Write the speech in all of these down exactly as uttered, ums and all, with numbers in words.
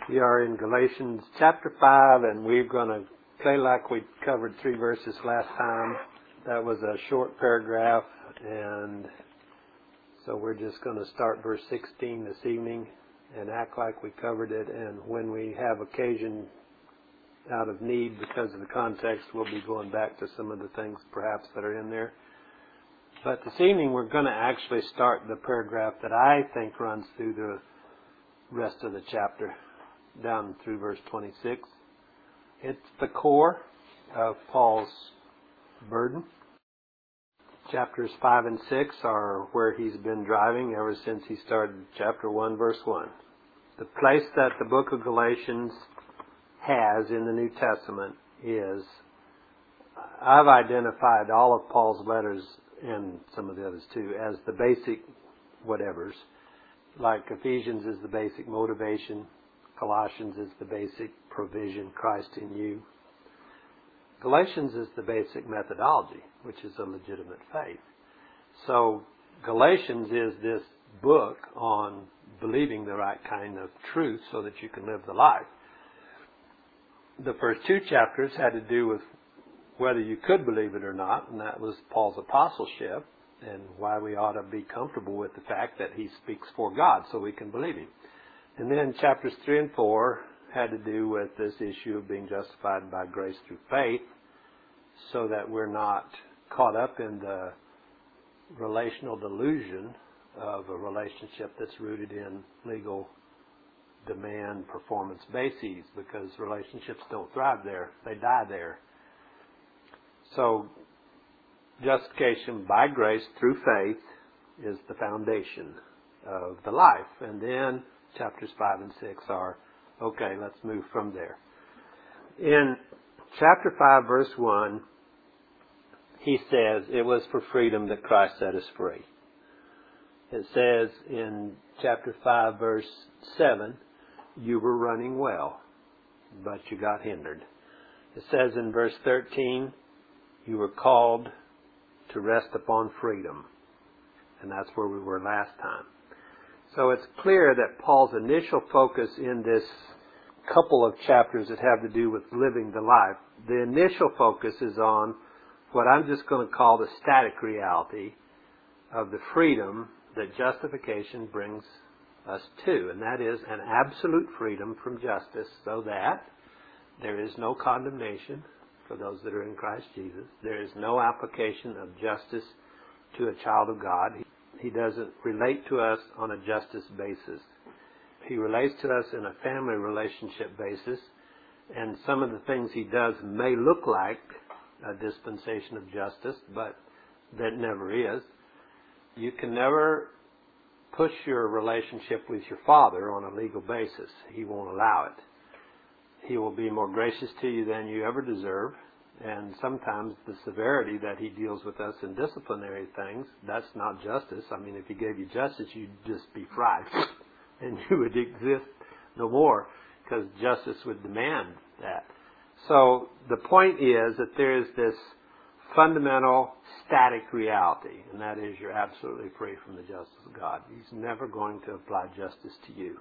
We are in Galatians chapter five, and we're going to play like we covered three verses last time. That was a short paragraph, and so we're just going to start verse sixteen this evening and act like we covered it. And when we have occasion out of need because of the context, we'll be going back to some of the things perhaps that are in there. But this evening we're going to actually start the paragraph that I think runs through the rest of the chapter, down through verse twenty-six. It's the core of Paul's burden. Chapters five and six are where he's been driving ever since he started chapter one, verse one. The place that the book of Galatians has in the New Testament is, I've identified all of Paul's letters, and some of the others too, as the basic whatevers. Like Ephesians is the basic motivation. Colossians is the basic provision, Christ in you. Galatians is the basic methodology, which is a legitimate faith. So Galatians is this book on believing the right kind of truth so that you can live the life. The first two chapters had to do with whether you could believe it or not, and that was Paul's apostleship and why we ought to be comfortable with the fact that he speaks for God so we can believe him. And then chapters three and four had to do with this issue of being justified by grace through faith so that we're not caught up in the relational delusion of a relationship that's rooted in legal demand performance bases, because relationships don't thrive there. They die there. So justification by grace through faith is the foundation of the life. And then chapters five and six are, okay, let's move from there. In chapter five, verse one, he says, it was for freedom that Christ set us free. It says in chapter five, verse seven, you were running well, but you got hindered. It says in verse thirteen, you were called to rest upon freedom. And that's where we were last time. So it's clear that Paul's initial focus in this couple of chapters that have to do with living the life, the initial focus is on what I'm just going to call the static reality of the freedom that justification brings us to. And that is an absolute freedom from justice, so that there is no condemnation for those that are in Christ Jesus. There is no application of justice to a child of God. He doesn't relate to us on a justice basis. He relates to us in a family relationship basis, and some of the things he does may look like a dispensation of justice, but that never is. You can never push your relationship with your father on a legal basis. He won't allow it. He will be more gracious to you than you ever deserve. And sometimes the severity that he deals with us in disciplinary things, that's not justice. I mean, if he gave you justice, you'd just be fried. And you would exist no more, because justice would demand that. So the point is that there is this fundamental static reality, and that is you're absolutely free from the justice of God. He's never going to apply justice to you.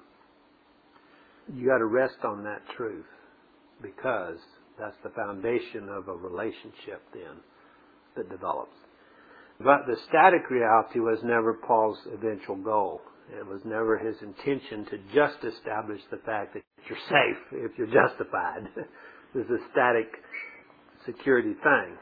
You got to rest on that truth, because that's the foundation of a relationship then that develops. But the static reality was never Paul's eventual goal. It was never his intention to just establish the fact that you're safe if you're justified. This is a static security thing.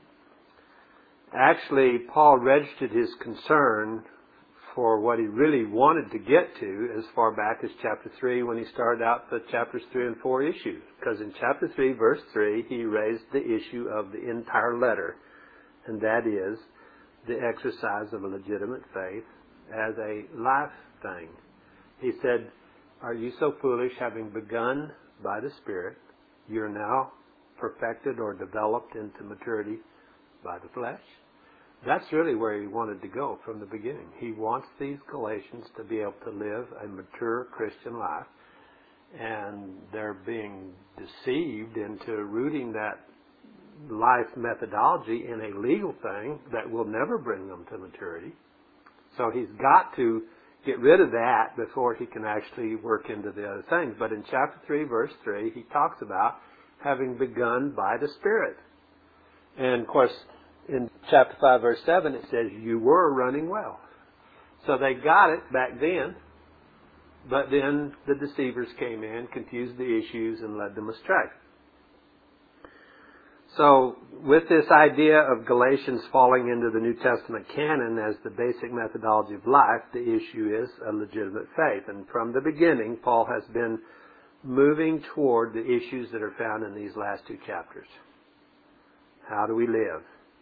Actually, Paul registered his concern for what he really wanted to get to as far back as chapter three, when he started out the chapters three and four issue. Because in chapter three, verse three, he raised the issue of the entire letter, and that is the exercise of a legitimate faith as a life thing. He said, are you so foolish, having begun by the Spirit, you're now perfected or developed into maturity by the flesh? That's really where he wanted to go from the beginning. He wants these Galatians to be able to live a mature Christian life, and they're being deceived into rooting that life methodology in a legal thing that will never bring them to maturity. So he's got to get rid of that before he can actually work into the other things. But in chapter three, verse three, he talks about having begun by the Spirit. And of course, in chapter five, verse seven, it says, you were running well. So they got it back then, but then the deceivers came in, confused the issues, and led them astray. So, with this idea of Galatians falling into the New Testament canon as the basic methodology of life, the issue is a legitimate faith. And from the beginning, Paul has been moving toward the issues that are found in these last two chapters. How do we live?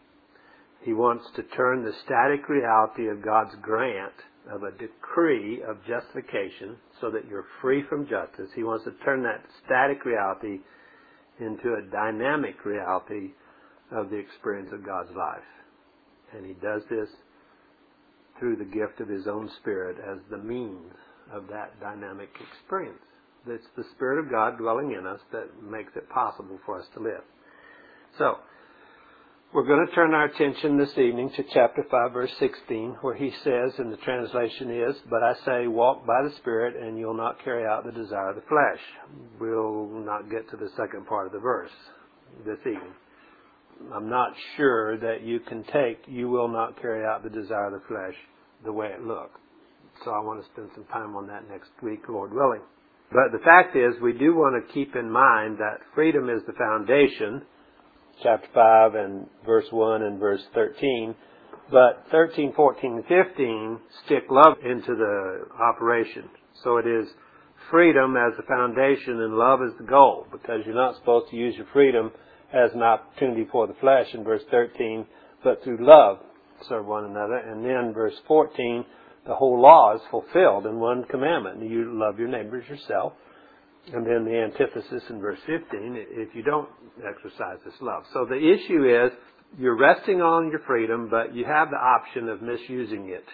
He wants to turn the static reality of God's grant of a decree of justification so that you're free from justice. He wants to turn that static reality into a dynamic reality of the experience of God's life. And he does this through the gift of his own Spirit as the means of that dynamic experience. It's the Spirit of God dwelling in us that makes it possible for us to live. So, we're going to turn our attention this evening to chapter five, verse sixteen, where he says, and the translation is, but I say, walk by the Spirit, and you'll not carry out the desire of the flesh. We'll not get to the second part of the verse this evening. I'm not sure that you can take, you will not carry out the desire of the flesh the way it looks. So I want to spend some time on that next week, Lord willing. But the fact is, we do want to keep in mind that freedom is the foundation, chapter five and verse one and verse thirteen. But thirteen, fourteen, and fifteen stick love into the operation. So it is freedom as the foundation and love as the goal, because you're not supposed to use your freedom as an opportunity for the flesh in verse thirteen, but through love serve one another. And then verse fourteen, the whole law is fulfilled in one commandment. You love your neighbors yourself. And then the antithesis in verse fifteen, if you don't exercise this love. So the issue is, you're resting on your freedom, but you have the option of misusing it.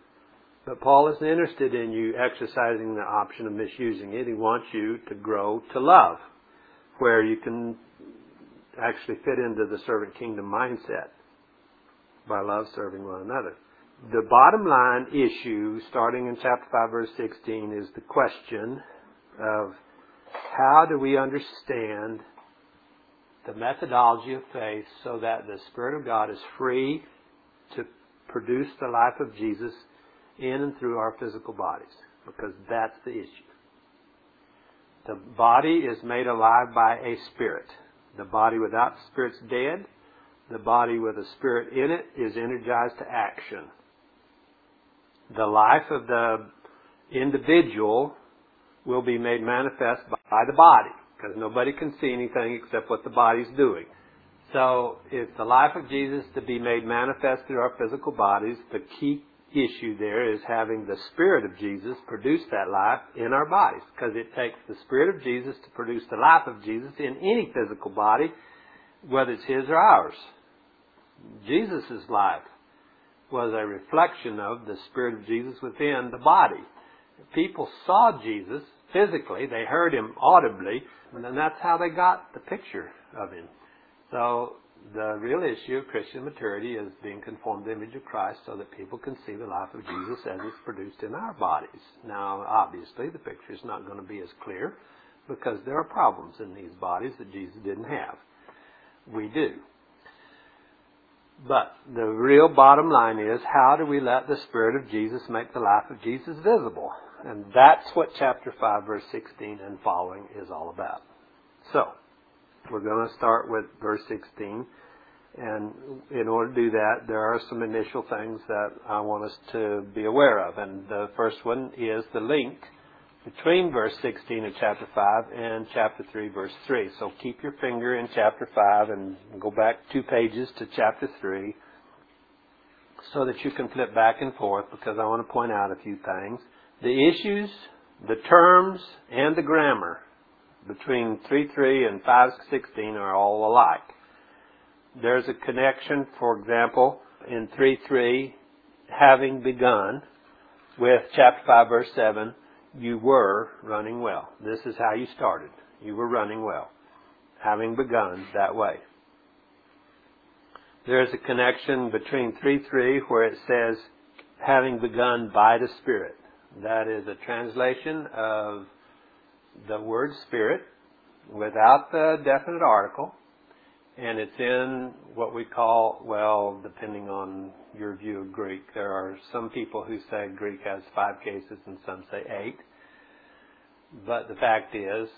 But Paul isn't interested in you exercising the option of misusing it. He wants you to grow to love, where you can actually fit into the servant kingdom mindset by love serving one another. The bottom line issue, starting in chapter five, verse sixteen, is the question of how do we understand the methodology of faith so that the Spirit of God is free to produce the life of Jesus in and through our physical bodies? Because that's the issue. The body is made alive by a spirit. The body without the Spirit's dead. The body with a Spirit in it is energized to action. The life of the individual will be made manifest by the body, because nobody can see anything except what the body's doing. So, it's the life of Jesus to be made manifest through our physical bodies. The key issue there is having the Spirit of Jesus produce that life in our bodies, because it takes the Spirit of Jesus to produce the life of Jesus in any physical body, whether it's his or ours. Jesus' life was a reflection of the Spirit of Jesus within the body. People saw Jesus physically, they heard him audibly, and then that's how they got the picture of him. So the real issue of Christian maturity is being conformed to the image of Christ so that people can see the life of Jesus as it's produced in our bodies. Now, obviously, the picture is not going to be as clear because there are problems in these bodies that Jesus didn't have. We do. But the real bottom line is, how do we let the Spirit of Jesus make the life of Jesus visible? And that's what chapter five, verse sixteen and following is all about. So, we're going to start with verse sixteen. And in order to do that, there are some initial things that I want us to be aware of. And the first one is the link between verse sixteen of chapter five and chapter three, verse three. So keep your finger in chapter five and go back two pages to chapter three so that you can flip back and forth, because I want to point out a few things. The issues, the terms, and the grammar between three three and five sixteen are all alike. There's a connection, for example, in three three, having begun, with chapter five, verse seven, you were running well. This is how you started. You were running well, having begun that way. There's a connection between three three where it says, having begun by the Spirit. That is a translation of the word Spirit without the definite article. And it's in what we call, well, depending on your view of Greek, there are some people who say Greek has five cases and some say eight. But the fact is,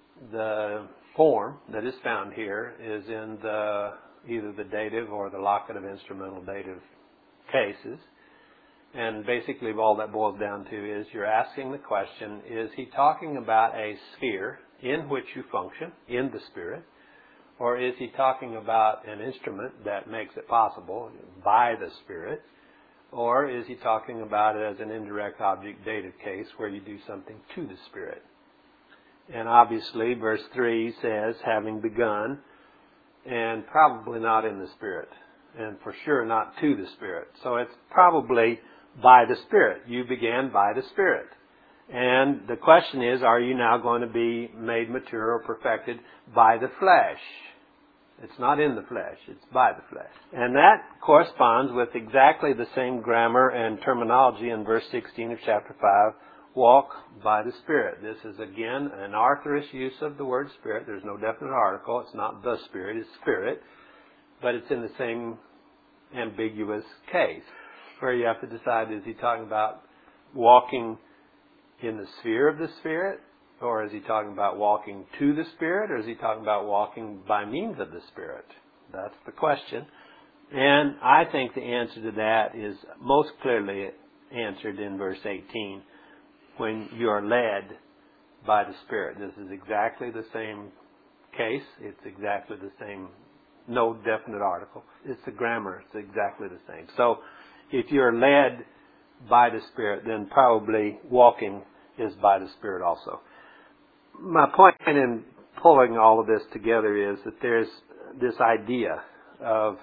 the form that is found here is in the either the dative or the locative instrumental dative cases. And basically all that boils down to is you're asking the question, is he talking about a sphere in which you function, in the Spirit? Or is he talking about an instrument that makes it possible by the Spirit? Or is he talking about it as an indirect object dative case where you do something to the Spirit? And obviously, verse three says, having begun, and probably not in the Spirit, and for sure not to the Spirit. So it's probably by the Spirit. You began by the Spirit. And the question is, are you now going to be made mature or perfected by the flesh? It's not in the flesh, it's by the flesh. And that corresponds with exactly the same grammar and terminology in verse sixteen of chapter five, walk by the Spirit. This is again an arthurist use of the word Spirit. There's no definite article. It's not the Spirit, it's Spirit. But it's in the same ambiguous case where you have to decide, is he talking about walking in the sphere of the Spirit? Or is he talking about walking to the Spirit? Or is he talking about walking by means of the Spirit? That's the question. And I think the answer to that is most clearly answered in verse eighteen, when you are led by the Spirit. This is exactly the same case. It's exactly the same, no definite article. It's the grammar. It's exactly the same. So if you're led by the Spirit, then probably walking is by the Spirit also. My point in pulling all of this together is that there's this idea of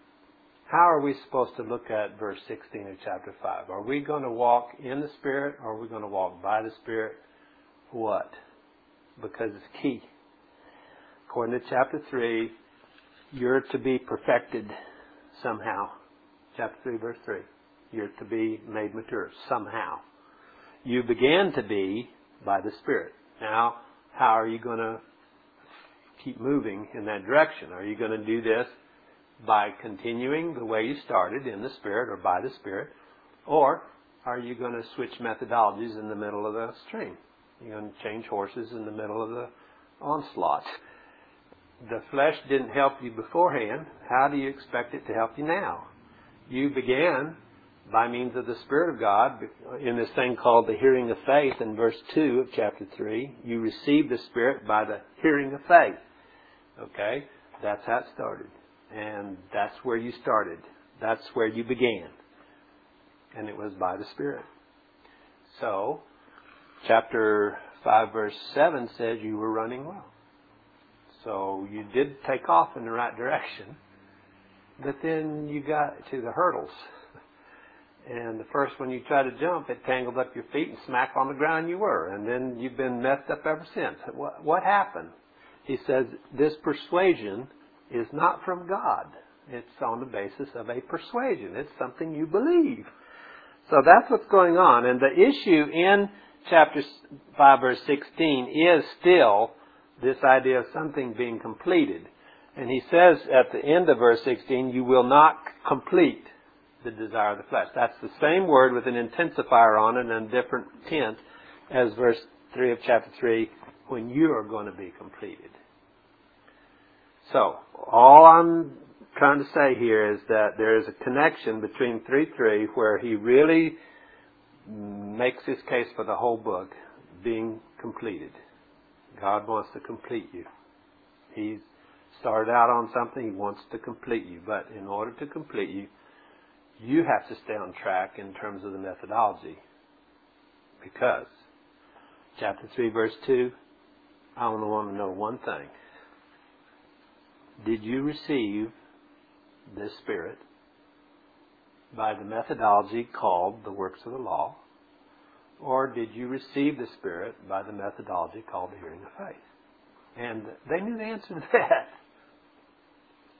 how are we supposed to look at verse sixteen of chapter five? Are we going to walk in the Spirit or are we going to walk by the Spirit? What? Because it's key. According to chapter three, you're to be perfected somehow. Chapter three, verse three. You're to be made mature somehow. You began to be by the Spirit. Now, how are you going to keep moving in that direction? Are you going to do this by continuing the way you started in the Spirit or by the Spirit? Or are you going to switch methodologies in the middle of the stream? You're going to change horses in the middle of the onslaught. The flesh didn't help you beforehand. How do you expect it to help you now? You began by means of the Spirit of God in this thing called the hearing of faith in verse two of chapter three. You received the Spirit by the hearing of faith. Okay? That's how it started. And that's where you started. That's where you began. And it was by the Spirit. So, chapter five verse seven says you were running well. So you did take off in the right direction. But then you got to the hurdles. And the first one you tried to jump, it tangled up your feet and smack on the ground you were. And then you've been messed up ever since. What, what happened? He says, this persuasion is not from God. It's on the basis of a persuasion. It's something you believe. So that's what's going on. And the issue in chapter five, verse sixteen is still this idea of something being completed. And he says at the end of verse sixteen, you will not complete the desire of the flesh. That's the same word with an intensifier on it and a different tense as verse three of chapter three, when you are going to be completed. So, all I'm trying to say here is that there is a connection between three three where he really makes his case for the whole book being completed. God wants to complete you. He's started out on something, he wants to complete you. But in order to complete you, you have to stay on track in terms of the methodology. Because, chapter three, verse two, I only want to know one thing. Did you receive this Spirit by the methodology called the works of the law? Or did you receive the Spirit by the methodology called the hearing of faith? And they knew the answer to that.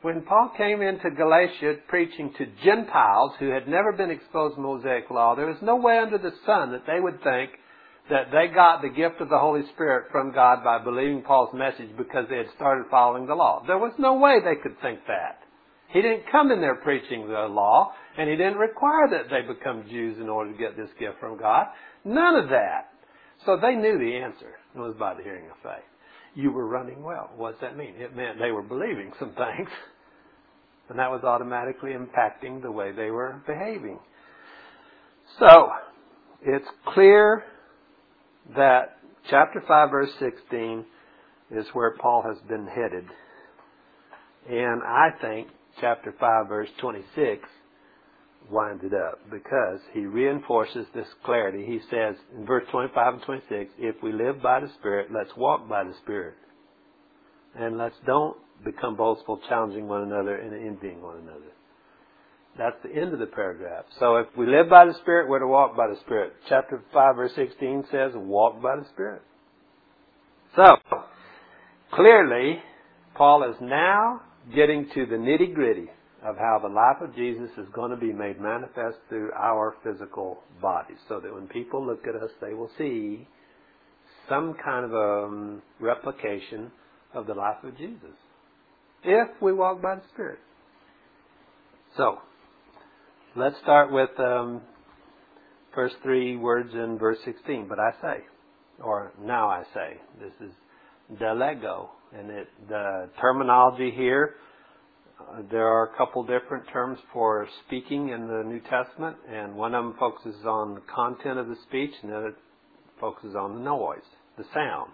when Paul came into Galatia preaching to Gentiles who had never been exposed to Mosaic law, there was no way under the sun that they would think that they got the gift of the Holy Spirit from God by believing Paul's message because they had started following the law. There was no way they could think that. He didn't come in there preaching the law, and he didn't require that they become Jews in order to get this gift from God. None of that. So they knew the answer. It was by the hearing of faith. You were running well. What does that mean? It meant they were believing some things, and that was automatically impacting the way they were behaving. So, it's clear that chapter five, verse sixteen is where Paul has been headed. And I think chapter five, verse twenty-six winds it up because he reinforces this clarity. He says in verse twenty-five and twenty-six, if we live by the Spirit, let's walk by the Spirit. And let's don't become boastful, challenging one another and envying one another. That's the end of the paragraph. So if we live by the Spirit, we're to walk by the Spirit. Chapter five, verse sixteen says, walk by the Spirit. So, clearly, Paul is now getting to the nitty-gritty of how the life of Jesus is going to be made manifest through our physical bodies. So that when people look at us, they will see some kind of a um, replication of the life of Jesus. If we walk by the Spirit. So, let's start with um, first three words in verse sixteen. But I say, or now I say. This is delego. And it, the terminology here, uh, there are a couple different terms for speaking in the New Testament. And one of them focuses on the content of the speech, and the other focuses on the noise, the sound.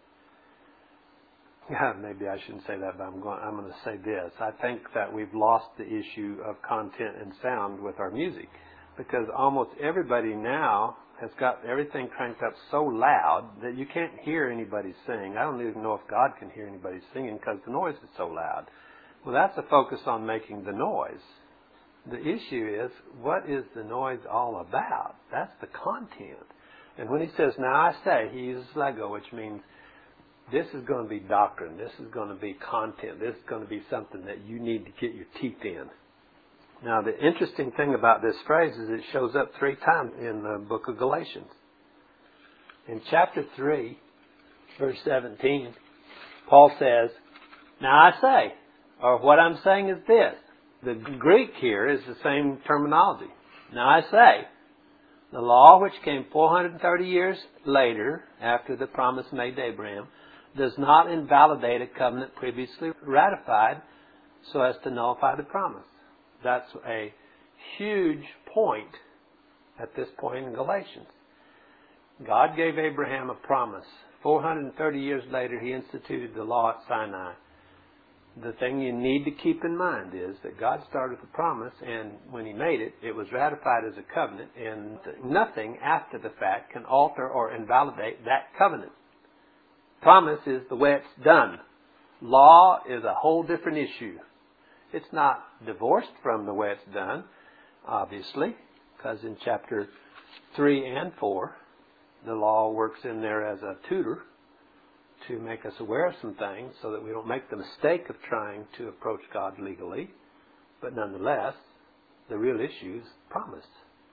Yeah, maybe I shouldn't say that, but I'm going, I'm going to say this. I think that we've lost the issue of content and sound with our music because almost everybody now has got everything cranked up so loud that you can't hear anybody sing. I don't even know if God can hear anybody singing because the noise is so loud. Well, that's a focus on making the noise. The issue is, what is the noise all about? That's the content. And when he says, now I say, he uses lego, which means this is going to be doctrine. This is going to be content. This is going to be something that you need to get your teeth in. Now, the interesting thing about this phrase is it shows up three times in the book of Galatians. In chapter three, verse seventeen, Paul says, now I say, or what I'm saying is this. The Greek here is the same terminology. Now I say, the law which came four hundred thirty years later, after the promise made to Abraham, does not invalidate a covenant previously ratified so as to nullify the promise. That's a huge point at this point in Galatians. God gave Abraham a promise. four hundred thirty years later, he instituted the law at Sinai. The thing you need to keep in mind is that God started the promise, and when he made it, it was ratified as a covenant, and nothing after the fact can alter or invalidate that covenant. Promise is the way it's done. Law is a whole different issue. It's not divorced from the way it's done, obviously, because in chapter three and four, the law works in there as a tutor to make us aware of some things so that we don't make the mistake of trying to approach God legally. But nonetheless, the real issue is promise.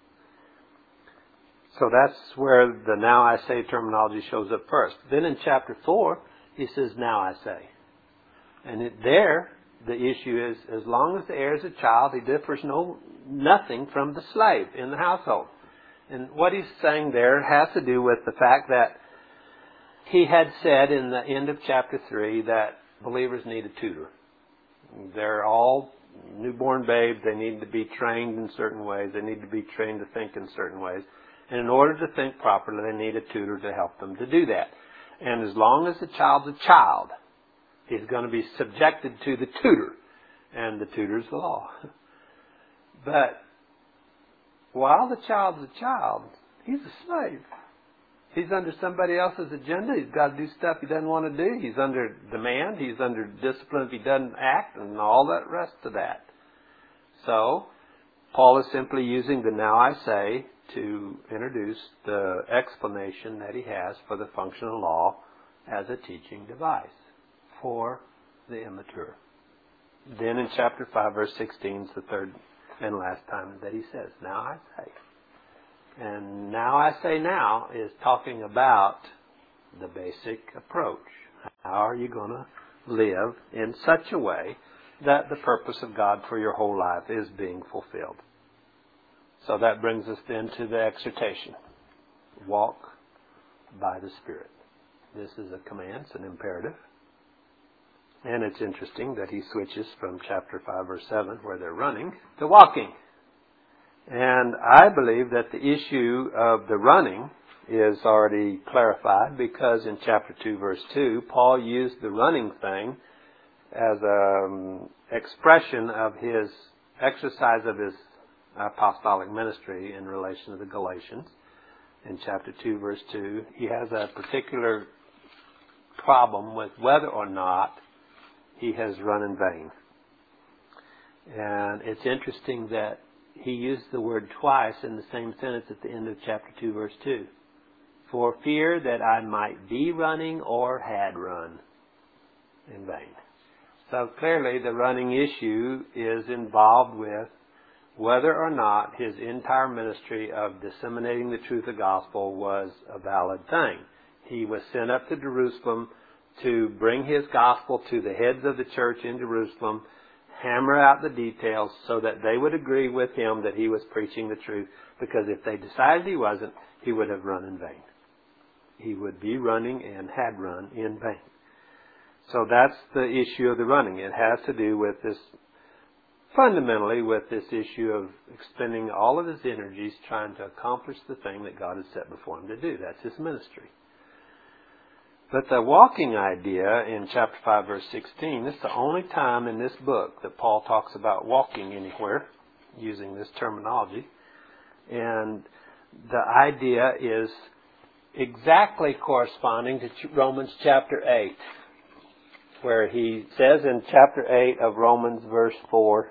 So that's where the now I say terminology shows up first. Then in chapter four, he says, now I say. And it, there, the issue is, as long as the heir is a child, he differs no nothing from the slave in the household. And what he's saying there has to do with the fact that he had said in the end of chapter three that believers need a tutor. They're all newborn babes. They need to be trained in certain ways. They need to be trained to think in certain ways. And in order to think properly, they need a tutor to help them to do that. And as long as the child's a child, he's going to be subjected to the tutor. And the tutor's the law. But while the child's a child, he's a slave. He's under somebody else's agenda. He's got to do stuff he doesn't want to do. He's under demand. He's under discipline if he doesn't act, and all that rest of that. So, Paul is simply using the now I say to introduce the explanation that he has for the functional law as a teaching device for the immature. Then in chapter five, verse sixteen is the third and last time that he says, now I say. And now I say now is talking about the basic approach. How are you going to live in such a way that the purpose of God for your whole life is being fulfilled? So that brings us then to the exhortation. Walk by the Spirit. This is a command, it's an imperative. And it's interesting that he switches from chapter five, verse seven, where they're running, to walking. And I believe that the issue of the running is already clarified because in chapter two, verse two, Paul used the running thing as an expression of his exercise of his apostolic ministry in relation to the Galatians. In chapter two, verse two, he has a particular problem with whether or not he has run in vain. And it's interesting that he used the word twice in the same sentence at the end of chapter two, verse two. For fear that I might be running or had run in vain. So clearly the running issue is involved with whether or not his entire ministry of disseminating the truth of the gospel was a valid thing. He was sent up to Jerusalem to bring his gospel to the heads of the church in Jerusalem, hammer out the details so that they would agree with him that he was preaching the truth, because if they decided he wasn't, he would have run in vain. He would be running and had run in vain. So that's the issue of the running. It has to do with this, fundamentally with this issue of expending all of his energies trying to accomplish the thing that God has set before him to do. That's his ministry. But the walking idea in chapter five, verse sixteen, this is the only time in this book that Paul talks about walking anywhere using this terminology. And the idea is exactly corresponding to Romans chapter eight, where he says in chapter eight of Romans, verse four,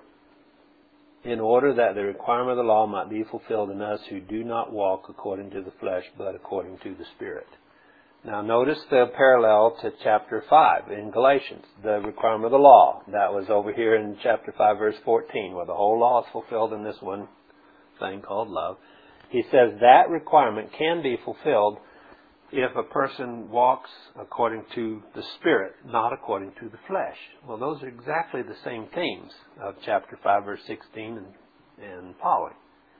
in order that the requirement of the law might be fulfilled in us who do not walk according to the flesh, but according to the Spirit. Now notice the parallel to chapter five in Galatians, the requirement of the law. That was over here in chapter five, verse fourteen, where the whole law is fulfilled in this one thing called love. He says that requirement can be fulfilled if a person walks according to the Spirit, not according to the flesh. Well, those are exactly the same themes of chapter five, verse sixteen and, and following.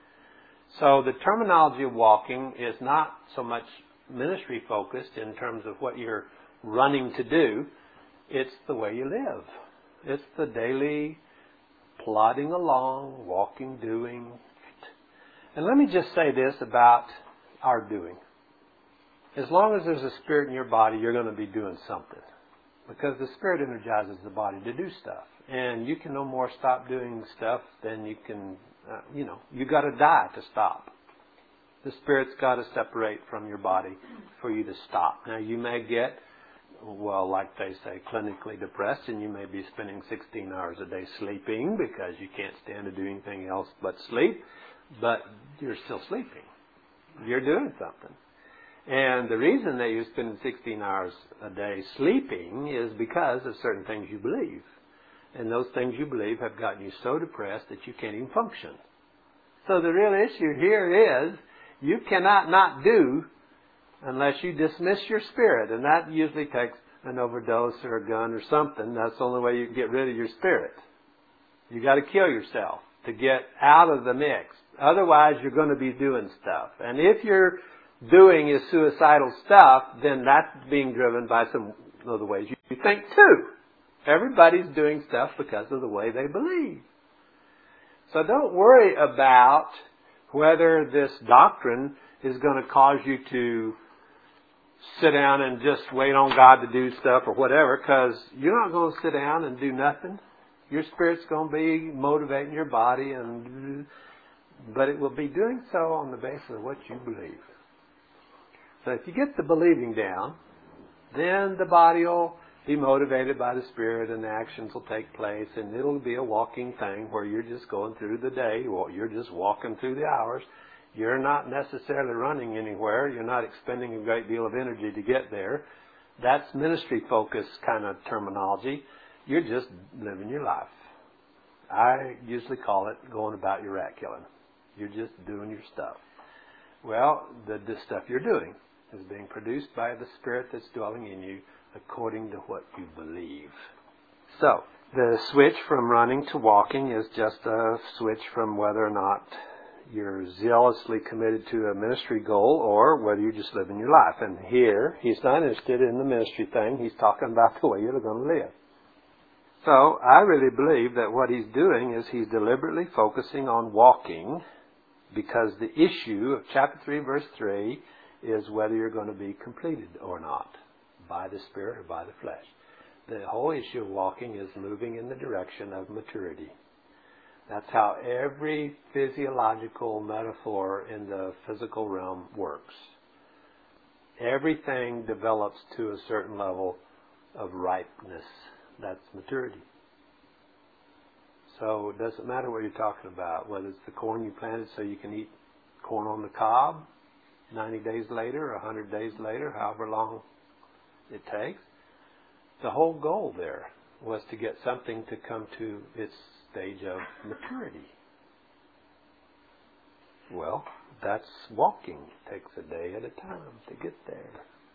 So the terminology of walking is not so much ministry focused in terms of what you're running to do. It's the way you live. It's the daily plodding along, walking, doing. And let me just say this about our doing. As long as there's a spirit in your body, you're going to be doing something. Because the Spirit energizes the body to do stuff. And you can no more stop doing stuff than you can, uh, you know, you got to die to stop. The Spirit's got to separate from your body for you to stop. Now, you may get, well, like they say, clinically depressed, and you may be spending sixteen hours a day sleeping because you can't stand to do anything else but sleep, but you're still sleeping. You're doing something. And the reason that you're spending sixteen hours a day sleeping is because of certain things you believe. And those things you believe have gotten you so depressed that you can't even function. So the real issue here is you cannot not do unless you dismiss your spirit. And that usually takes an overdose or a gun or something. That's the only way you can get rid of your spirit. You got to kill yourself to get out of the mix. Otherwise, you're going to be doing stuff. And if you're doing is suicidal stuff, then that's being driven by some of the ways you think too. Everybody's doing stuff because of the way they believe. So don't worry about whether this doctrine is going to cause you to sit down and just wait on God to do stuff or whatever, because you're not going to sit down and do nothing. Your spirit's going to be motivating your body, and but it will be doing so on the basis of what you believe. So if you get the believing down, then the body will be motivated by the Spirit and the actions will take place, and it'll be a walking thing where you're just going through the day, or you're just walking through the hours. You're not necessarily running anywhere. You're not expending a great deal of energy to get there. That's ministry-focused kind of terminology. You're just living your life. I usually call it going about your oracular. You're just doing your stuff. Well, the, the stuff you're doing is being produced by the Spirit that's dwelling in you according to what you believe. So, the switch from running to walking is just a switch from whether or not you're zealously committed to a ministry goal or whether you're just living your life. And here, he's not interested in the ministry thing. He's talking about the way you're going to live. So, I really believe that what he's doing is he's deliberately focusing on walking, because the issue of chapter three, verse three, is whether you're going to be completed or not, by the Spirit or by the flesh. The whole issue of walking is moving in the direction of maturity. That's how every physiological metaphor in the physical realm works. Everything develops to a certain level of ripeness. That's maturity. So it doesn't matter what you're talking about, whether it's the corn you planted so you can eat corn on the cob ninety days later or one hundred days later, however long it takes. The whole goal there was to get something to come to its stage of maturity. Well, that's walking. It takes a day at a time to get there.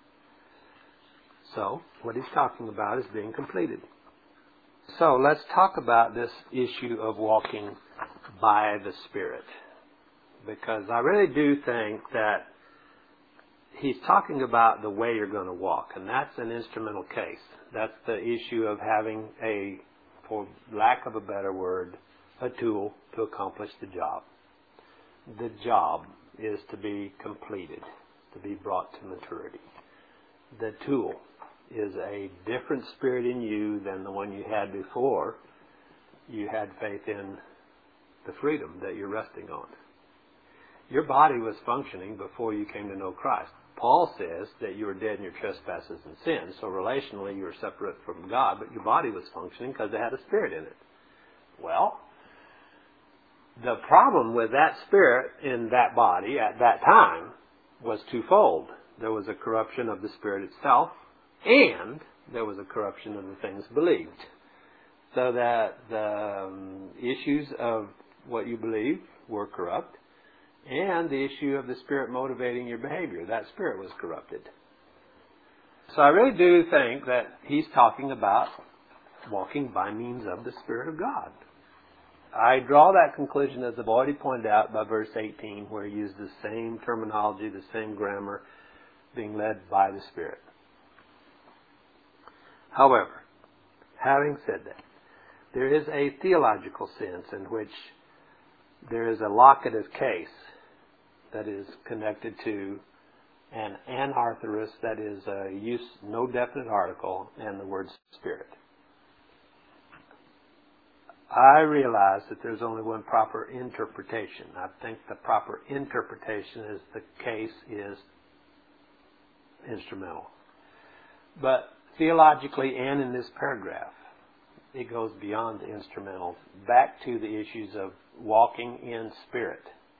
So, what he's talking about is being completed. So, let's talk about this issue of walking by the Spirit. Because I really do think that he's talking about the way you're going to walk, and that's an instrumental case. That's the issue of having a, for lack of a better word, a tool to accomplish the job. The job is to be completed, to be brought to maturity. The tool is a different spirit in you than the one you had before you had faith in the freedom that you're resting on. Your body was functioning before you came to know Christ. Paul says that you were dead in your trespasses and sins, so relationally you were separate from God, but your body was functioning because it had a spirit in it. Well, the problem with that spirit in that body at that time was twofold. There was a corruption of the spirit itself, and there was a corruption of the things believed. So that the um, issues of what you believe were corrupt, and the issue of the Spirit motivating your behavior. That spirit was corrupted. So I really do think that he's talking about walking by means of the Spirit of God. I draw that conclusion, as I've already pointed out, by verse eighteen, where he used the same terminology, the same grammar, being led by the Spirit. However, having said that, there is a theological sense in which there is a locative case that is connected to an anarthrous, that is a use, no definite article, and the word Spirit. I realize that there's only one proper interpretation. I think the proper interpretation is the case is instrumental. But theologically and in this paragraph, it goes beyond the instrumental, back to the issues of walking in spirit.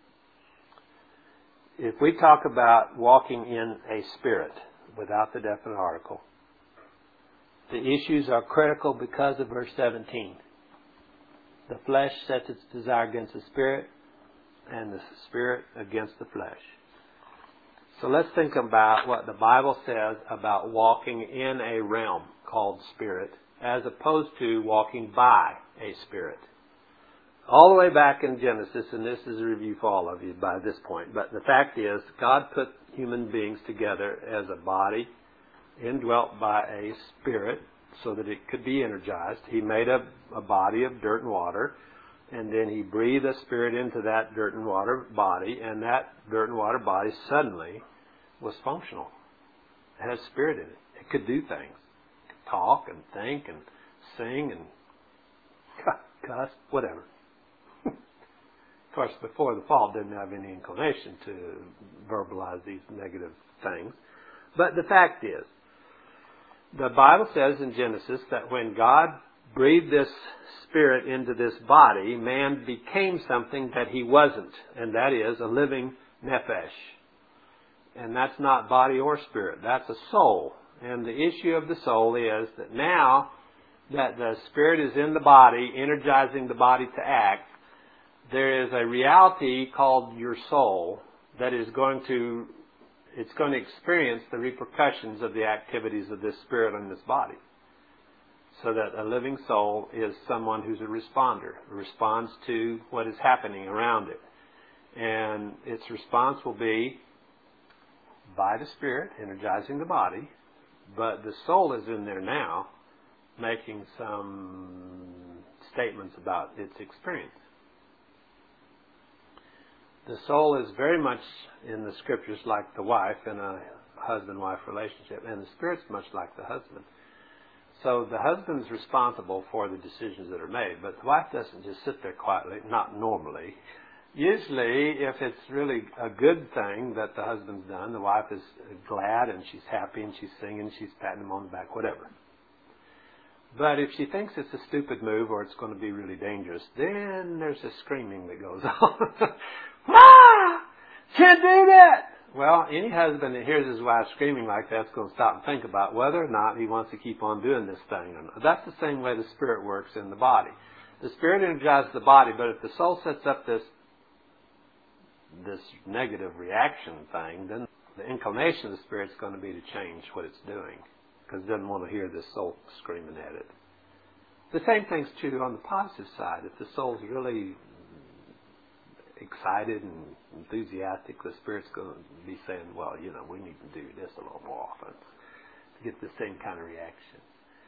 If we talk about walking in a spirit without the definite article, the issues are critical because of verse seventeen. The flesh sets its desire against the spirit, and the spirit against the flesh. So let's think about what the Bible says about walking in a realm called spirit, as opposed to walking by a spirit. All the way back in Genesis, and this is a review for all of you by this point, but the fact is, God put human beings together as a body indwelt by a spirit so that it could be energized. He made a, a body of dirt and water, and then he breathed a spirit into that dirt and water body, and that dirt and water body suddenly was functional. It had spirit in it. It could do things. It could talk and think and sing and cuss, whatever. Of course, before the fall, didn't have any inclination to verbalize these negative things. But the fact is, the Bible says in Genesis that when God breathed this spirit into this body, man became something that he wasn't, and that is a living nephesh. And that's not body or spirit, that's a soul. And the issue of the soul is that now that the spirit is in the body, energizing the body to act, there is a reality called your soul that is going to, it's going to experience the repercussions of the activities of this spirit in this body. So that a living soul is someone who's a responder, responds to what is happening around it. And its response will be by the spirit, energizing the body, but the soul is in there now, making some statements about its experience. The soul is very much in the scriptures like the wife in a husband-wife relationship, and the spirit's much like the husband. So the husband's responsible for the decisions that are made, but the wife doesn't just sit there quietly, not normally. Usually, if it's really a good thing that the husband's done, the wife is glad and she's happy and she's singing, she's patting him on the back, whatever. But if she thinks it's a stupid move or it's going to be really dangerous, then there's a screaming that goes on. Ma! Can't do that! Well, any husband that hears his wife screaming like that is going to stop and think about whether or not he wants to keep on doing this thing or not. That's the same way the spirit works in the body. The spirit energizes the body, but if the soul sets up this this negative reaction thing, then the inclination of the spirit is going to be to change what it's doing, because it doesn't want to hear this soul screaming at it. The same thing's true on the positive side. If the soul's really excited and enthusiastic, the spirit's going to be saying, well, you know, we need to do this a little more often to get the same kind of reaction.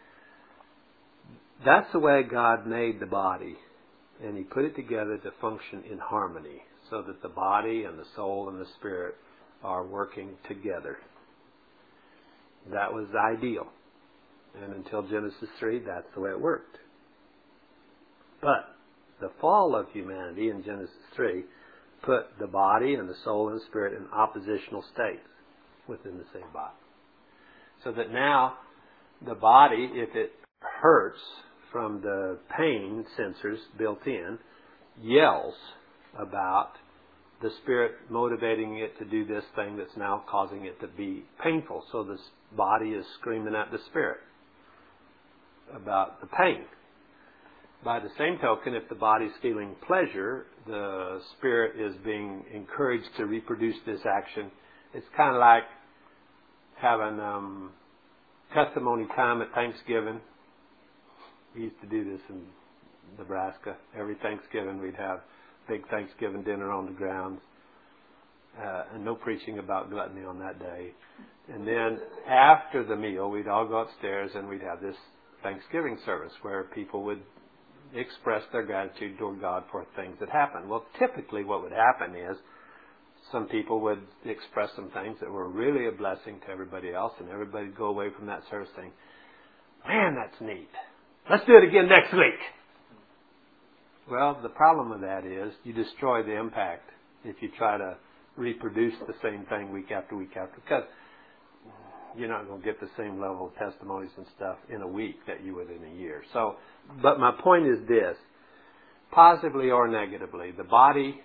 That's the way God made the body, and He put it together to function in harmony, so that the body and the soul and the spirit are working together. That was ideal. And until Genesis three, that's the way it worked. But the fall of humanity in Genesis three put the body and the soul and the spirit in oppositional states within the same body. So that now the body, if it hurts from the pain sensors built in, yells about the spirit motivating it to do this thing that's now causing it to be painful. So the body is screaming at the spirit about the pain. By the same token, if the body's feeling pleasure, the spirit is being encouraged to reproduce this action. It's kind of like having um, testimony time at Thanksgiving. We used to do this in Nebraska. Every Thanksgiving we'd have big Thanksgiving dinner on the grounds, uh, and no preaching about gluttony on that day. And then after the meal, we'd all go upstairs and we'd have this Thanksgiving service where people would express their gratitude toward God for things that happened. Well, typically what would happen is some people would express some things that were really a blessing to everybody else, and everybody would go away from that service saying, man, that's neat. Let's do it again next week. Well, the problem with that is you destroy the impact if you try to reproduce the same thing week after week after, because you're not going to get the same level of testimonies and stuff in a week that you would in a year. So, but my point is this, positively or negatively, the body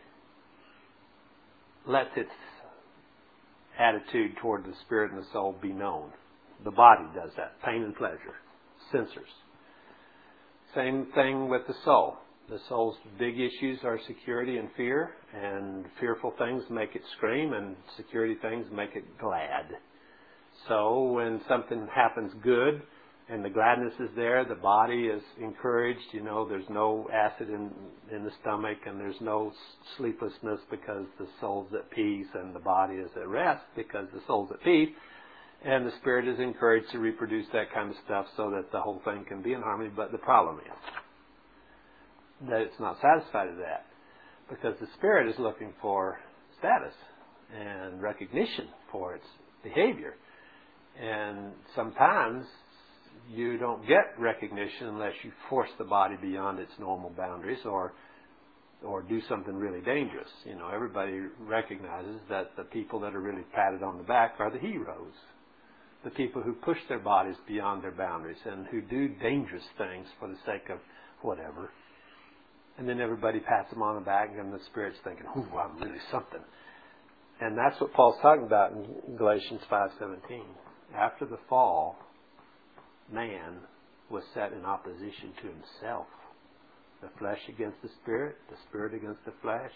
lets its attitude toward the spirit and the soul be known. The body does that, pain and pleasure, sensors. Same thing with the soul. The soul's big issues are security and fear, and fearful things make it scream, and security things make it glad. So when something happens good and the gladness is there, the body is encouraged. You know, there's no acid in, in the stomach, and there's no sleeplessness because the soul's at peace, and the body is at rest because the soul's at peace. And the spirit is encouraged to reproduce that kind of stuff so that the whole thing can be in harmony. But the problem is that it's not satisfied with that, because the spirit is looking for status and recognition for its behavior. And sometimes you don't get recognition unless you force the body beyond its normal boundaries, or or do something really dangerous. You know, everybody recognizes that the people that are really patted on the back are the heroes. The people who push their bodies beyond their boundaries and who do dangerous things for the sake of whatever. And then everybody pats them on the back, and the spirit's thinking, ooh, I'm really something. And that's what Paul's talking about in Galatians five seventeen. After the fall, man was set in opposition to himself. The flesh against the spirit, the spirit against the flesh.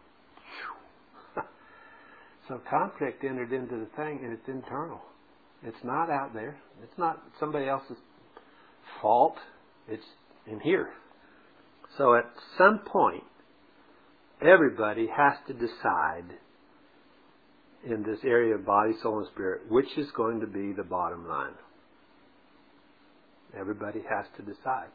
So conflict entered into the thing, and it's internal. It's not out there. It's not somebody else's fault. It's in here. So at some point, everybody has to decide in this area of body, soul, and spirit, which is going to be the bottom line. Everybody has to decide.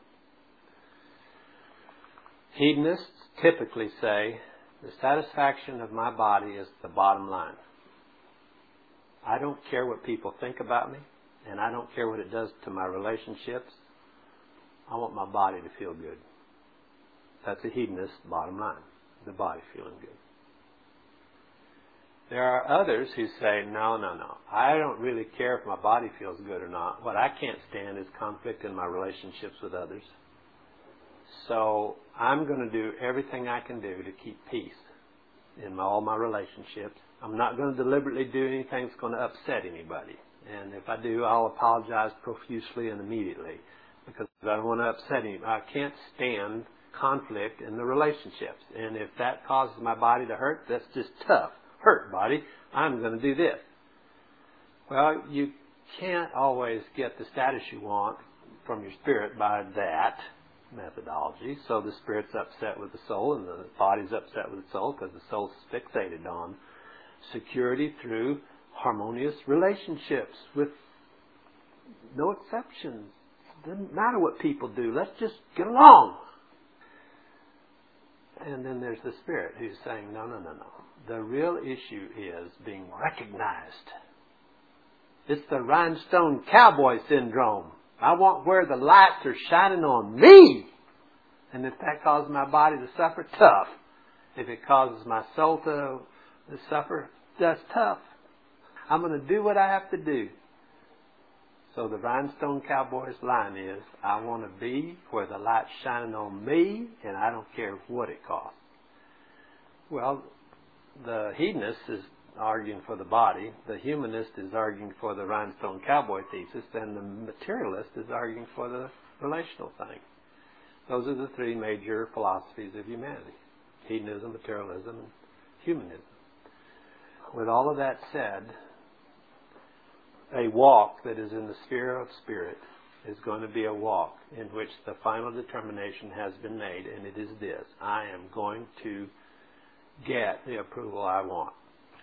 Hedonists typically say, the satisfaction of my body is the bottom line. I don't care what people think about me, and I don't care what it does to my relationships. I want my body to feel good. That's a hedonist bottom line, the body feeling good. There are others who say, no, no, no. I don't really care if my body feels good or not. What I can't stand is conflict in my relationships with others. So I'm going to do everything I can do to keep peace in my, all my relationships. I'm not going to deliberately do anything that's going to upset anybody. And if I do, I'll apologize profusely and immediately because I don't want to upset anybody. I can't stand conflict in the relationships. And if that causes my body to hurt, that's just tough. Hurt body, I'm going to do this. Well, you can't always get the status you want from your spirit by that methodology. So the spirit's upset with the soul and the body's upset with the soul because the soul's fixated on security through harmonious relationships with no exceptions. Doesn't matter what people do. Let's just get along. And then there's the spirit who's saying, no, no, no, no. The real issue is being recognized. It's the rhinestone cowboy syndrome. I want where the lights are shining on me. And if that causes my body to suffer, tough. If it causes my soul to, to suffer, that's tough. I'm going to do what I have to do. So the rhinestone cowboy's line is, I want to be where the light's shining on me, and I don't care what it costs. Well, the hedonist is arguing for the body, the humanist is arguing for the rhinestone cowboy thesis, and the materialist is arguing for the relational thing. Those are the three major philosophies of humanity: hedonism, materialism, and humanism. With all of that said, a walk that is in the sphere of spirit is going to be a walk in which the final determination has been made, and it is this: I am going to get the approval I want.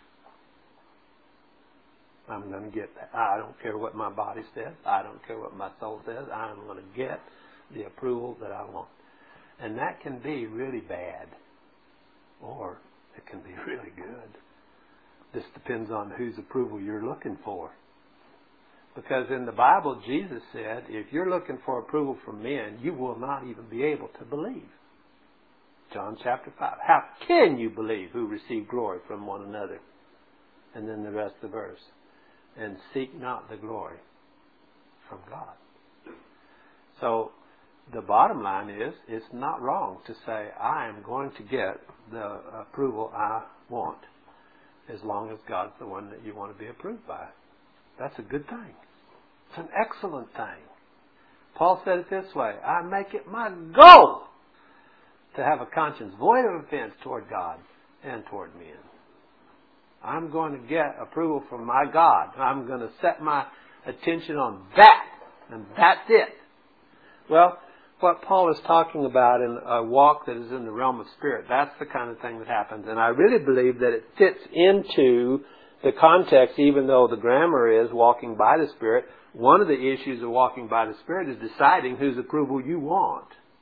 I'm going to get that. I don't care what my body says. I don't care what my soul says. I'm going to get the approval that I want. And that can be really bad, or it can be really good. This depends on whose approval you're looking for. Because in the Bible, Jesus said, if you're looking for approval from men, you will not even be able to believe. John chapter five. How can you believe who receive glory from one another? And then the rest of the verse. And seek not the glory from God. So the bottom line is, it's not wrong to say, I am going to get the approval I want, as long as God's the one that you want to be approved by. That's a good thing. It's an excellent thing. Paul said it this way: I make it my goal to have a conscience void of offense toward God and toward men. I'm going to get approval from my God. I'm going to set my attention on that, and that's it. Well, what Paul is talking about in a walk that is in the realm of spirit, that's the kind of thing that happens. And I really believe that it fits into the context, even though the grammar is walking by the Spirit. One of the issues of walking by the Spirit is deciding whose approval you want.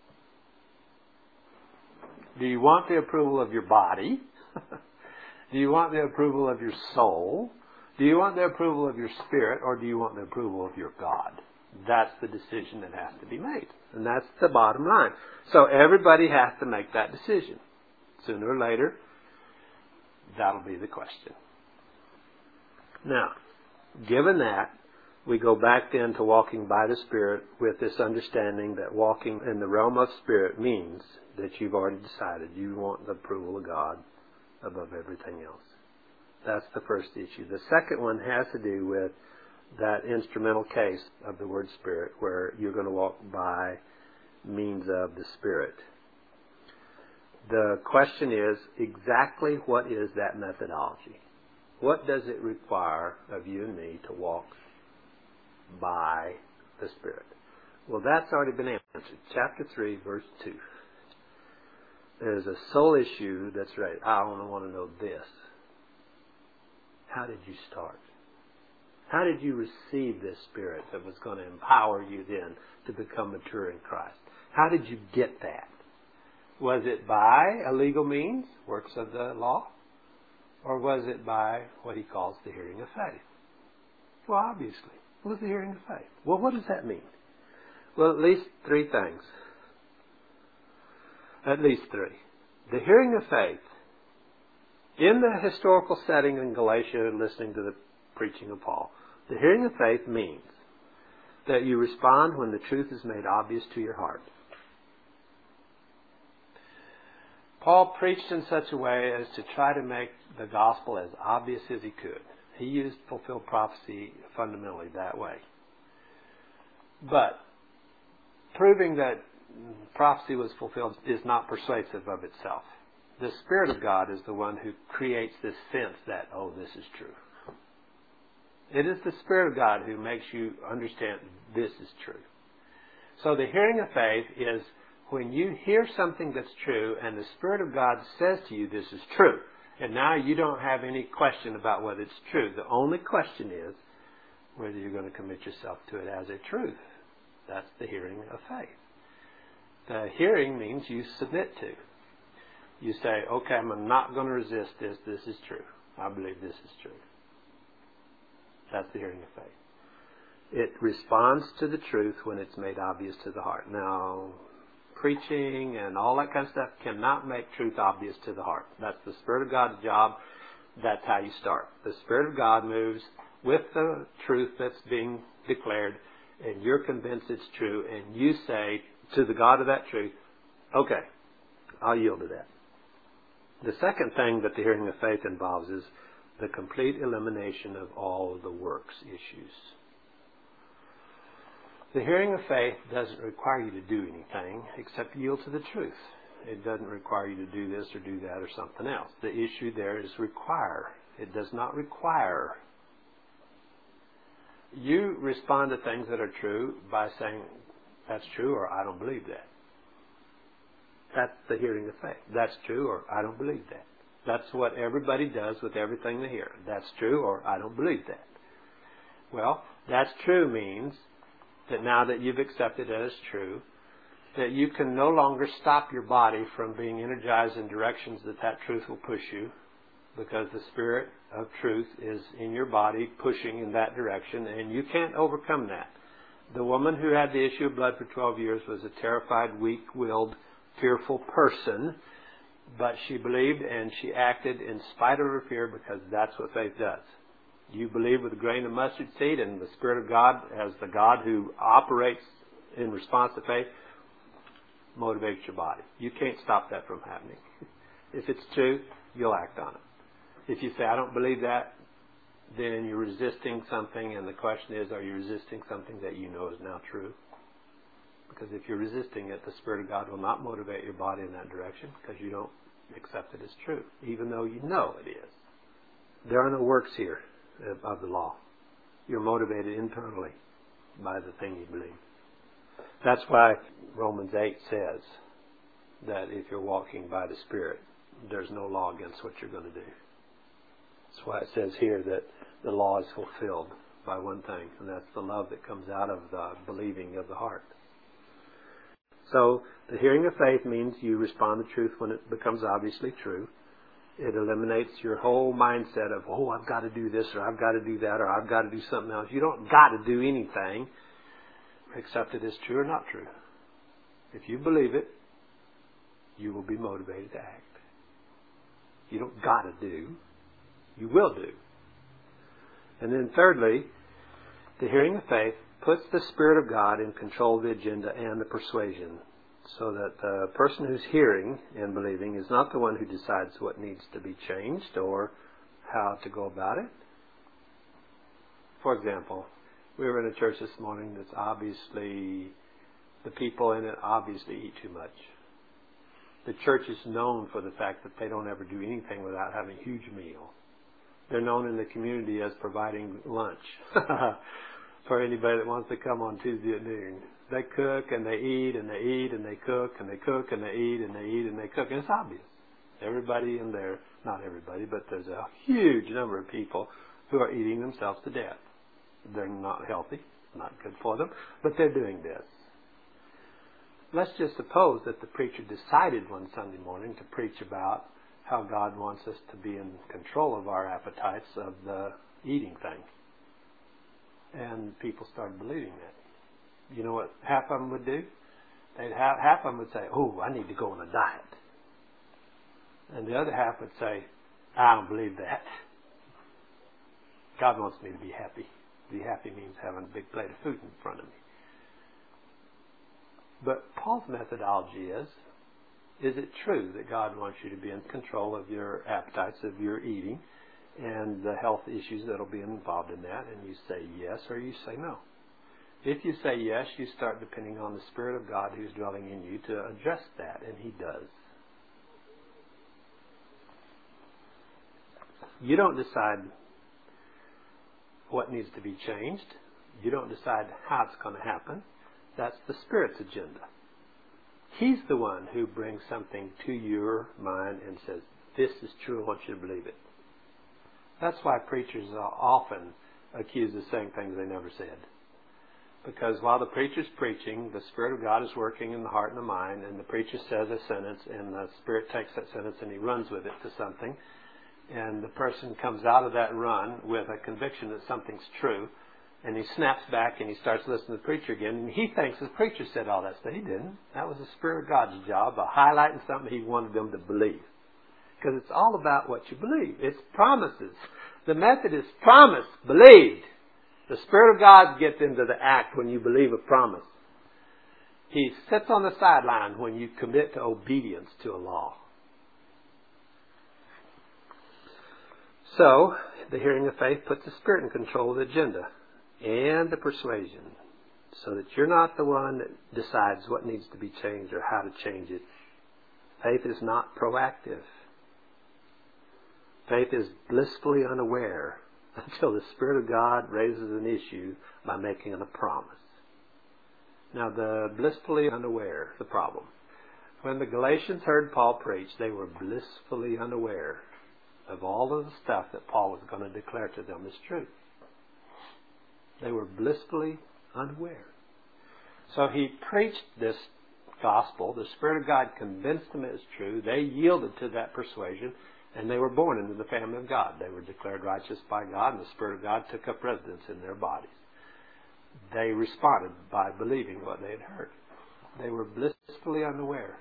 Do you want the approval of your body? Do you want the approval of your soul? Do you want the approval of your spirit? Or do you want the approval of your God? That's the decision that has to be made. And that's the bottom line. So everybody has to make that decision. Sooner or later, that'll be the question. Now, given that, we go back then to walking by the Spirit with this understanding that walking in the realm of Spirit means that you've already decided you want the approval of God above everything else. That's the first issue. The second one has to do with that instrumental case of the word Spirit where you're going to walk by means of the Spirit. The question is, exactly what is that methodology? What does it require of you and me to walk by the Spirit? Well, that's already been answered. Chapter three, verse two. There's a soul issue that's right. I only want to know this. How did you start? How did you receive this Spirit that was going to empower you then to become mature in Christ? How did you get that? Was it by a legal means, works of the law? Or was it by what he calls the hearing of faith? Well, obviously, it was the hearing of faith. Well, what does that mean? Well, at least three things. At least three. The hearing of faith, in the historical setting in Galatia, listening to the preaching of Paul, the hearing of faith means that you respond when the truth is made obvious to your heart. Paul preached in such a way as to try to make the gospel as obvious as he could. He used fulfilled prophecy fundamentally that way. But proving that prophecy was fulfilled is not persuasive of itself. The Spirit of God is the one who creates this sense that, oh, this is true. It is the Spirit of God who makes you understand this is true. So the hearing of faith is when you hear something that's true and the Spirit of God says to you this is true. And now you don't have any question about whether it's true. The only question is whether you're going to commit yourself to it as a truth. That's the hearing of faith. The hearing means you submit to. You say, okay, I'm not going to resist this. This is true. I believe this is true. That's the hearing of faith. It responds to the truth when it's made obvious to the heart. Now, preaching and all that kind of stuff cannot make truth obvious to the heart. That's the Spirit of God's job. That's how you start. The Spirit of God moves with the truth that's being declared, and you're convinced it's true, and you say to the God of that truth, okay, I'll yield to that. The second thing that the hearing of faith involves is the complete elimination of all of the works issues. The hearing of faith doesn't require you to do anything except yield to the truth. It doesn't require you to do this or do that or something else. The issue there is require. It does not require. You respond to things that are true by saying, that's true, or I don't believe that. That's the hearing of faith. That's true, or I don't believe that. That's what everybody does with everything they hear. That's true, or I don't believe that. Well, that's true means that now that you've accepted it as true, that you can no longer stop your body from being energized in directions that that truth will push you, because the Spirit of truth is in your body pushing in that direction, and you can't overcome that. The woman who had the issue of blood for twelve years was a terrified, weak-willed, fearful person, but she believed and she acted in spite of her fear, because that's what faith does. You believe with a grain of mustard seed, and the Spirit of God, as the God who operates in response to faith, motivates your body. You can't stop that from happening. If it's true, you'll act on it. If you say, I don't believe that, then you're resisting something, and the question is, are you resisting something that you know is now true? Because if you're resisting it, the Spirit of God will not motivate your body in that direction, because you don't accept it as true, even though you know it is. There are no works here of the law. You're motivated internally by the thing you believe. That's why Romans eight says that if you're walking by the Spirit, there's no law against what you're going to do. That's why it says here that the law is fulfilled by one thing, and that's the love that comes out of the believing of the heart. So the hearing of faith means you respond to truth when it becomes obviously true. It eliminates your whole mindset of, oh, I've got to do this, or I've got to do that, or I've got to do something else. You don't got to do anything except it is true or not true. If you believe it, you will be motivated to act. You don't got to do. You will do. And then thirdly, the hearing of faith puts the Spirit of God in control of the agenda and the persuasion, so that the person who's hearing and believing is not the one who decides what needs to be changed or how to go about it. For example, We were in a church this morning that's obviously, the people in it obviously eat too much. The church is known for the fact that they don't ever do anything without having a huge meal. They're known in the community as providing lunch for anybody that wants to come on Tuesday at noon. They cook and they eat and they eat and they cook and they cook and they eat and they eat and they cook. And it's obvious. Everybody in there, not everybody, but there's a huge number of people who are eating themselves to death. They're not healthy, not good for them, but they're doing this. Let's just suppose that the preacher decided one Sunday morning to preach about how God wants us to be in control of our appetites of the eating thing. And people started believing that. You know what half of them would do? They'd have, half of them would say, oh, I need to go on a diet. And the other half would say, I don't believe that. God wants me to be happy. Be happy means having a big plate of food in front of me. But Paul's methodology is, is it true that God wants you to be in control of your appetites, of your eating, and the health issues that will be involved in that? And you say yes or you say no. If you say yes, you start depending on the Spirit of God who's dwelling in you to address that, and He does. You don't decide what needs to be changed. You don't decide how it's going to happen. That's the Spirit's agenda. He's the one who brings something to your mind and says, this is true, I want you to believe it. That's why preachers are often accused of saying things they never said. Because while the preacher's preaching, the Spirit of God is working in the heart and the mind, and the preacher says a sentence, and the Spirit takes that sentence and he runs with it to something, and the person comes out of that run with a conviction that something's true, and he snaps back and he starts listening to the preacher again, and he thinks the preacher said all that stuff. He didn't. That was the Spirit of God's job of highlighting something He wanted them to believe. Because it's all about what you believe. It's promises. The method is promise, believed. The Spirit of God gets into the act when you believe a promise. He sits on the sideline when you commit to obedience to a law. So, the hearing of faith puts the Spirit in control of the agenda and the persuasion, so that you're not the one that decides what needs to be changed or how to change it. Faith is not proactive. Faith is blissfully unaware until the Spirit of God raises an issue by making a promise. Now, the blissfully unaware is the problem. When the Galatians heard Paul preach, they were blissfully unaware of all of the stuff that Paul was going to declare to them as truth. They were blissfully unaware. So he preached this gospel. The Spirit of God convinced them it was true. They yielded to that persuasion, and they were born into the family of God. They were declared righteous by God, and the Spirit of God took up residence in their bodies. They responded by believing what they had heard. They were blissfully unaware.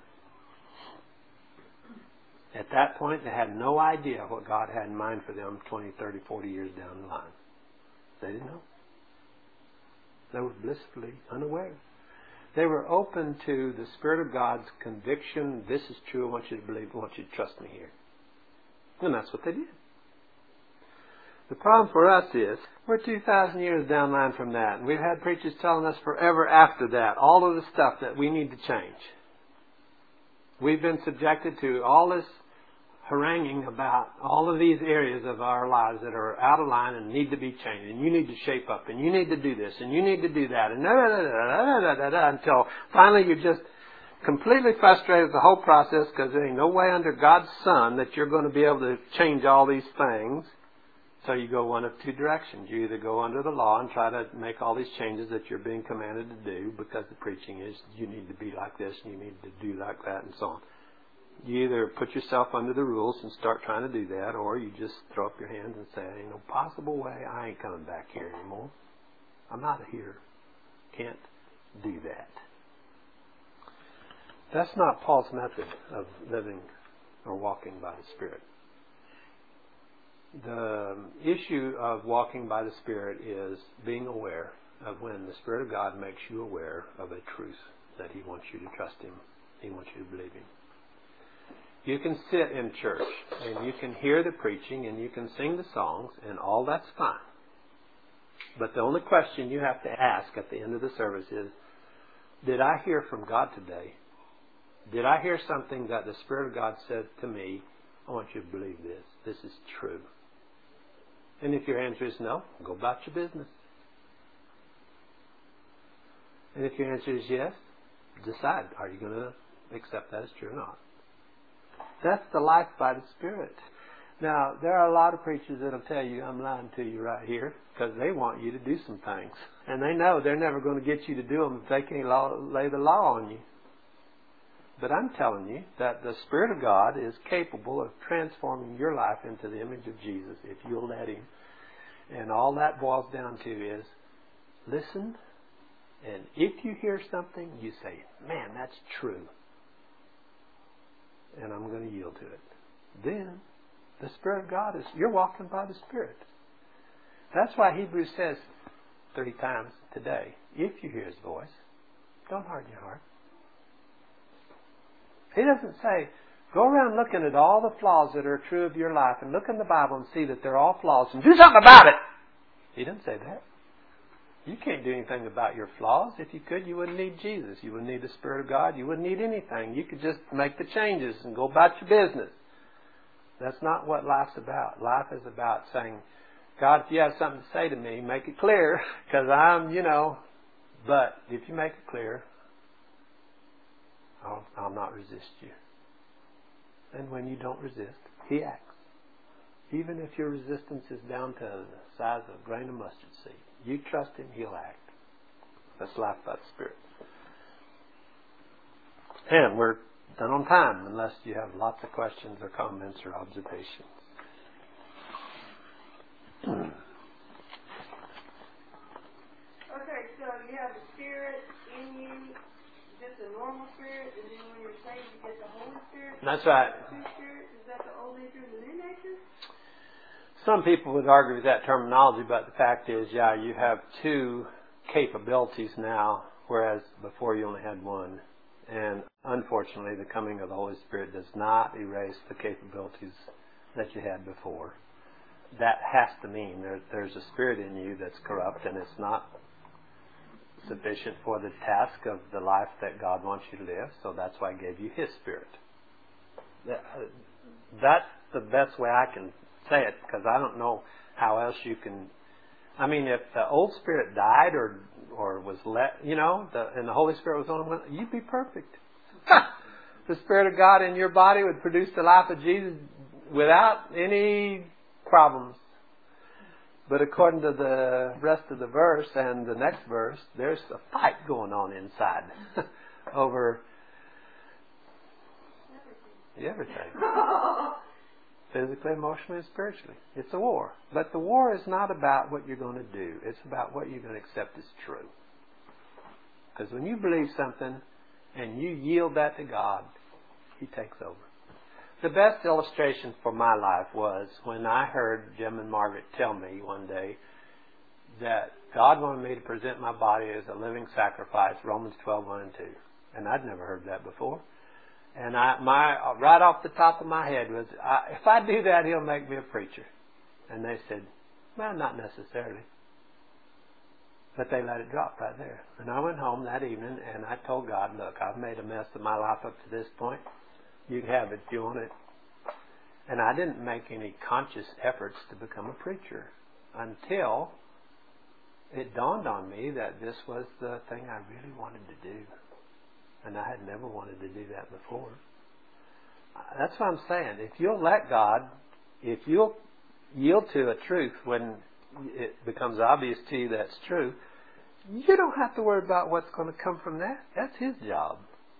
At that point, they had no idea what God had in mind for them twenty, thirty, forty years down the line. They didn't know. They were blissfully unaware. They were open to the Spirit of God's conviction. This is true. I want you to believe. I want you to trust me here. And that's what they did. The problem for us is we're two thousand years down the line from that. And we've had preachers telling us forever after that all of the stuff that we need to change. We've been subjected to all this haranguing about all of these areas of our lives that are out of line and need to be changed. And you need to shape up. And you need to do this. And you need to do that. And da da da da da da da until finally you're just completely frustrated with the whole process because there ain't no way under God's Son that you're going to be able to change all these things. So you go one of two directions. You either go under the law and try to make all these changes that you're being commanded to do because the preaching is you need to be like this and you need to do like that and so on. You either put yourself under the rules and start trying to do that, or you just throw up your hands and say, ain't no possible way, I ain't coming back here anymore. I'm out of here. Can't do that. That's not Paul's method of living or walking by the Spirit. The issue of walking by the Spirit is being aware of when the Spirit of God makes you aware of a truth that He wants you to trust Him. He wants you to believe Him. You can sit in church and you can hear the preaching and you can sing the songs and all that's fine. But the only question you have to ask at the end of the service is, did I hear from God today? Did I hear something that the Spirit of God said to me? I want you to believe this. This is true. And if your answer is no, go about your business. And if your answer is yes, decide, are you going to accept that as true or not? That's the life by the Spirit. Now, there are a lot of preachers that will tell you, I'm lying to you right here, because they want you to do some things. And they know they're never going to get you to do them if they can't law, lay the law on you. But I'm telling you that the Spirit of God is capable of transforming your life into the image of Jesus if you'll let Him. And all that boils down to is, listen, and if you hear something, you say, man, that's true. And I'm going to yield to it. Then, the Spirit of God is, you're walking by the Spirit. That's why Hebrews says three times today, if you hear His voice, don't harden your heart. He doesn't say, go around looking at all the flaws that are true of your life and look in the Bible and see that they're all flaws and do something about it. He doesn't say that. You can't do anything about your flaws. If you could, you wouldn't need Jesus. You wouldn't need the Spirit of God. You wouldn't need anything. You could just make the changes and go about your business. That's not what life's about. Life is about saying, God, if you have something to say to me, make it clear, because I'm, you know, but if you make it clear, I'll, I'll not resist you. And when you don't resist, He acts. Even if your resistance is down to the size of a grain of mustard seed, you trust Him, He'll act. That's life by the Spirit. And we're done on time, unless you have lots of questions or comments or observations. Okay, so you have the Spirit in you, just a normal Spirit, and then when you're saved, you get the Holy Spirit. That's right. Two spirits, is that the old nature and the new nature? Some people would argue with that terminology, but the fact is, yeah, you have two capabilities now, whereas before you only had one. And unfortunately, the coming of the Holy Spirit does not erase the capabilities that you had before. That has to mean there, there's a spirit in you that's corrupt, and it's not sufficient for the task of the life that God wants you to live, so that's why He gave you His Spirit. That's the best way I can say it, because I don't know how else you can. I mean, if the old spirit died or or was let, you know, the, and the Holy Spirit was on one, you'd be perfect. The Spirit of God in your body would produce the life of Jesus without any problems. But according to the rest of the verse and the next verse, there's a fight going on inside over everything. Physically, emotionally, and spiritually. It's a war. But the war is not about what you're going to do. It's about what you're going to accept as true. Because when you believe something and you yield that to God, He takes over. The best illustration for my life was when I heard Jim and Margaret tell me one day that God wanted me to present my body as a living sacrifice, Romans twelve, one and two. And I'd never heard that before. And I, my right off the top of my head was, I, if I do that, He'll make me a preacher. And they said, well, not necessarily. But they let it drop right there. And I went home that evening and I told God, look, I've made a mess of my life up to this point. You can have it if you want it. And I didn't make any conscious efforts to become a preacher until it dawned on me that this was the thing I really wanted to do. And I had never wanted to do that before. That's what I'm saying. If you'll let God, if you'll yield to a truth when it becomes obvious to you that's true, you don't have to worry about what's going to come from that. That's His job.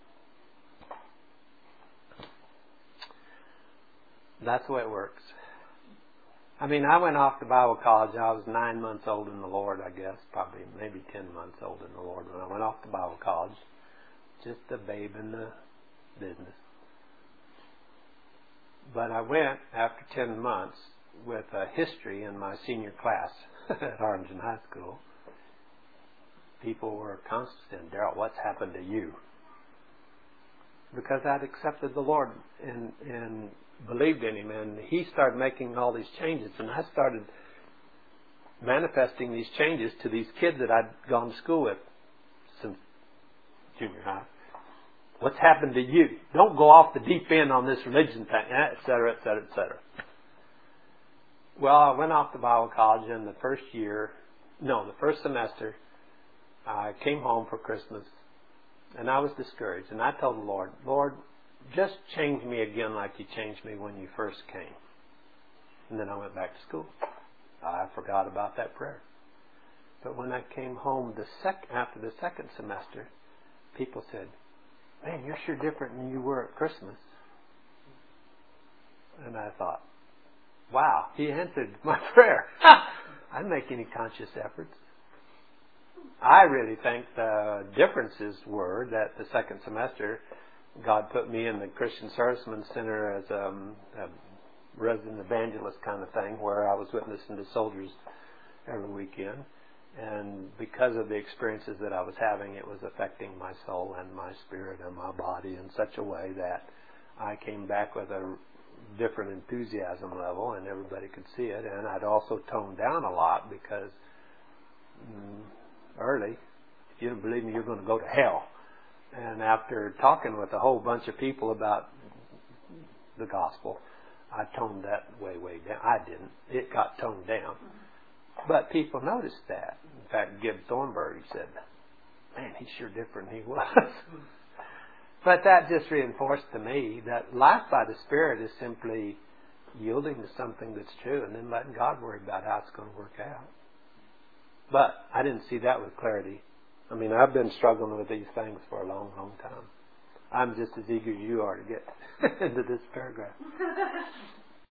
That's the way it works. I mean, I went off to Bible college. I was nine months old in the Lord, I guess. Probably maybe ten months old in the Lord when I went off to Bible college. Just a babe in the business. But I went after ten months with a history in my senior class at Harlingen High School. People were constantly saying, Darrell, what's happened to you? Because I'd accepted the Lord and, and believed in Him, and He started making all these changes, and I started manifesting these changes to these kids that I'd gone to school with since junior high. What's happened to you? Don't go off the deep end on this religion thing, et cetera, et cetera, et cetera. Well, I went off to Bible college in the first year, no, the first semester. I came home for Christmas, and I was discouraged. And I told the Lord, Lord, just change me again like you changed me when you first came. And then I went back to school. I forgot about that prayer. But when I came home the sec- after the second semester, people said, man, you're sure different than you were at Christmas. And I thought, wow, he answered my prayer. I didn't make any conscious efforts. I really think the differences were that the second semester, God put me in the Christian Servicemen Center as um, a resident evangelist kind of thing, where I was witnessing to soldiers every weekend. And because of the experiences that I was having, it was affecting my soul and my spirit and my body in such a way that I came back with a different enthusiasm level, and everybody could see it. And I'd also toned down a lot because mm, early, if you don't believe me, you're going to go to hell. And after talking with a whole bunch of people about the gospel, I toned that way, way down. I didn't. It got toned down. But people noticed that. In fact, Gib Thornburg said, man, he's sure different than he was. But that just reinforced to me that life by the Spirit is simply yielding to something that's true and then letting God worry about how it's going to work out. But I didn't see that with clarity. I mean, I've been struggling with these things for a long, long time. I'm just as eager as you are to get into this paragraph.